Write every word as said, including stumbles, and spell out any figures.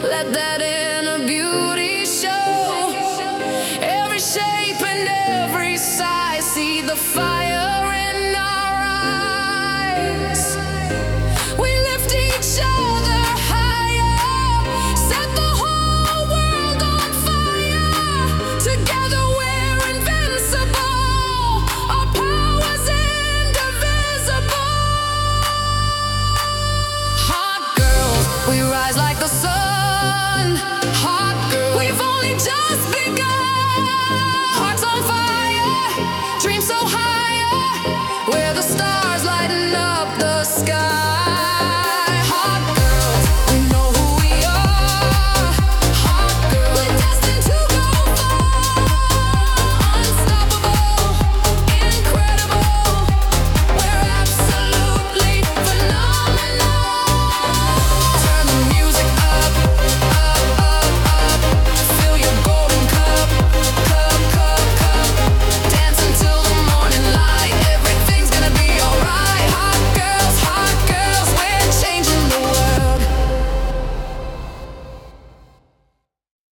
Let that inner beauty show. Every shape and every size. See the fire in our eyes. We lift each other higher. Set the whole world on fire. Together we're invincible. Our power's indivisible. Hot girls, we rise like the sun. Hot girls, we've only just begun.